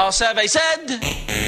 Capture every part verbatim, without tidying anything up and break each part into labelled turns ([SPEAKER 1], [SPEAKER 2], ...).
[SPEAKER 1] Our survey said...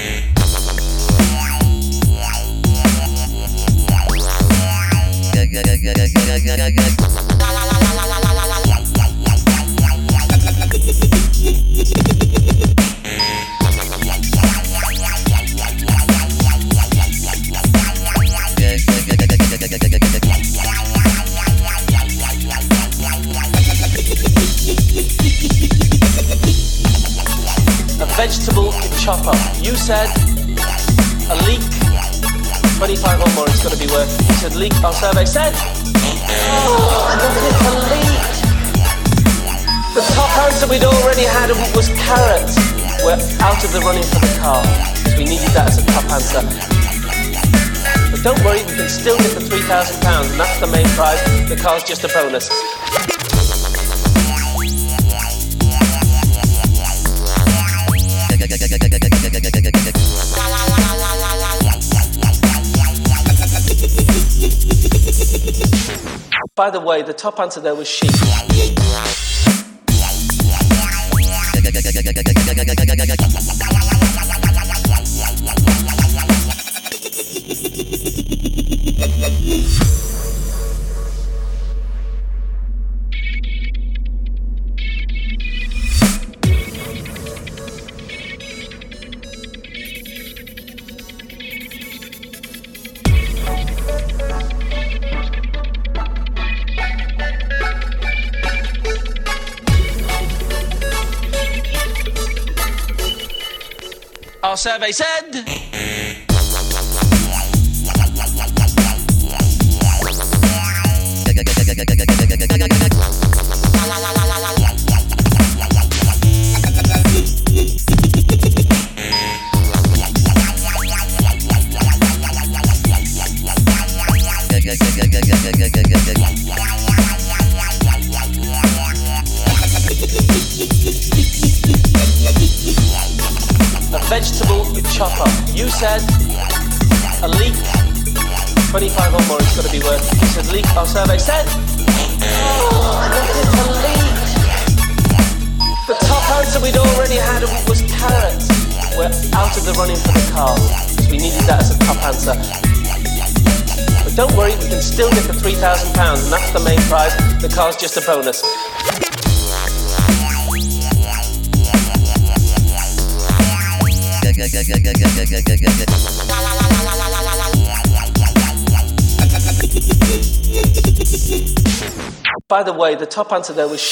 [SPEAKER 1] A vegetable chopper. You said a leek, twenty-five or more it's going to be worth. You said leek. Our survey said... Oh, look at the leek. The top answer we'd already had was carrot. We're out of the running for the car, because we needed that as a top answer. But don't worry, we can still get the three thousand pounds, and that's the main prize. The car's just a bonus. By the way, the top answer there was sheep. Our survey said... Vegetable chopper. You said a leek, twenty-five or more it's going to be worth. You said leek. Our survey said... Oh, look at the leek. The top answer we'd already had was carrot. We're out of the running for the car, because we needed that as a top answer. But don't worry, we can still get the three thousand pounds, and that's the main prize. The car's just a bonus. By the way, the top answer there was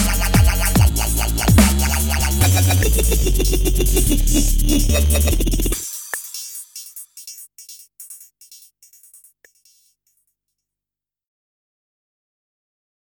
[SPEAKER 1] sheep.